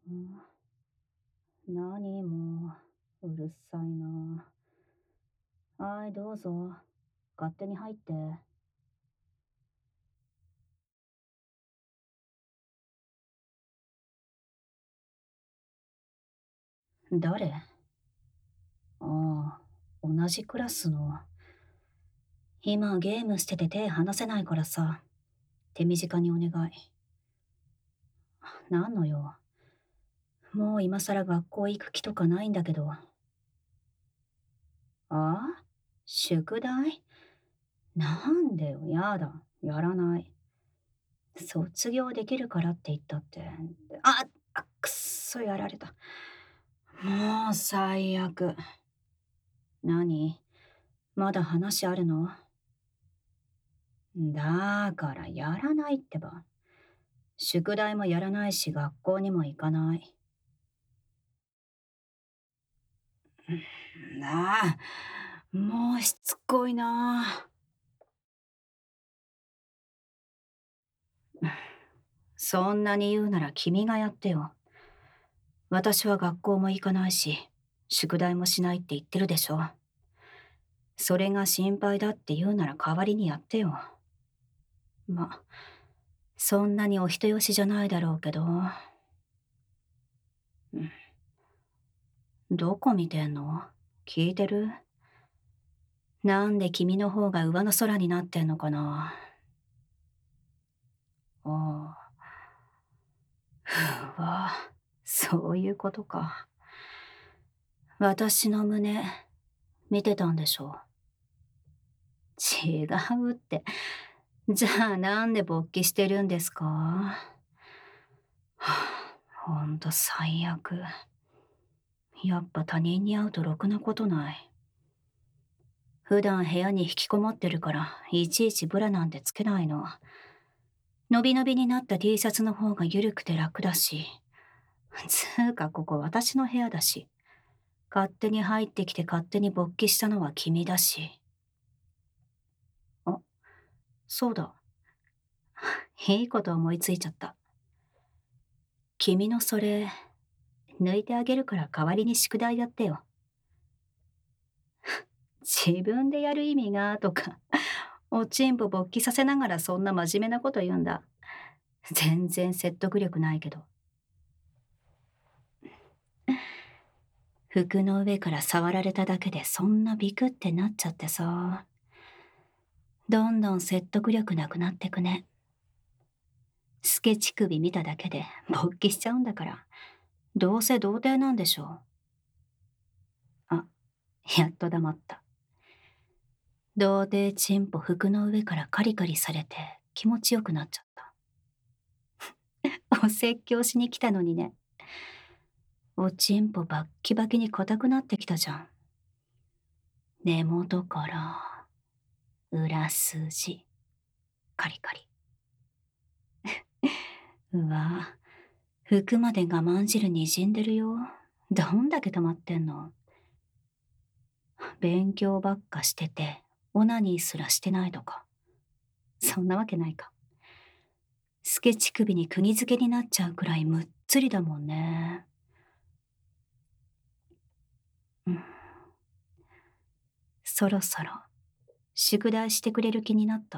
何もう、うるさいな。はい、どうぞ。勝手に入って。誰？ああ、同じクラスの。今ゲームしてて手離せないからさ、手短にお願い。なんのよ。もう今更学校行く気とかないんだけど。あ？宿題？なんでよ、やだ。やらない。卒業できるからって言ったって。くっそやられた。もう最悪。何？まだ話あるの？だからやらないってば。宿題もやらないし学校にも行かない。なあ、もうしつこいな。そんなに言うなら君がやってよ。私は学校も行かないし、宿題もしないって言ってるでしょ。それが心配だって言うなら代わりにやってよ。ま、そんなにお人よしじゃないだろうけど。どこ見てんの？聞いてる？なんで君の方が上の空になってんのかな。ああ、うわ、そういうことか。私の胸、見てたんでしょ？違うって。じゃあなんで勃起してるんですか？はあ、ほんと最悪。やっぱ他人に会うとろくなことない。普段部屋に引きこもってるから、いちいちブラなんてつけないの。のびのびになった T シャツの方が緩くて楽だし。つうかここ私の部屋だし。勝手に入ってきて勝手に勃起したのは君だし。あ、そうだ。いいこと思いついちゃった。君のそれ、抜いてあげるから代わりに宿題やってよ。自分でやる意味が、とか、おちんぽ勃起させながらそんな真面目なこと言うんだ。全然説得力ないけど。服の上から触られただけでそんなビクってなっちゃってさ。どんどん説得力なくなってくね。スケチ首見ただけで勃起しちゃうんだから。どうせ童貞なんでしょ？あ、やっと黙った。童貞チンポ服の上からカリカリされて気持ちよくなっちゃった。お説教しに来たのにね。おちんぽバッキバキに硬くなってきたじゃん。根元から裏筋、カリカリ。うわ、服まで我慢汁にじんでるよ。どんだけ溜まってんの？勉強ばっかしてて、オナニーすらしてないとか。そんなわけないか。スケチ首に釘付けになっちゃうくらいむっつりだもんね。うん、そろそろ、宿題してくれる気になった？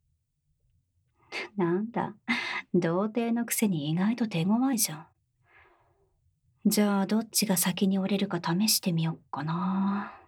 なんだ、童貞のくせに意外と手強いじゃん。じゃあ、どっちが先に折れるか試してみよっかな。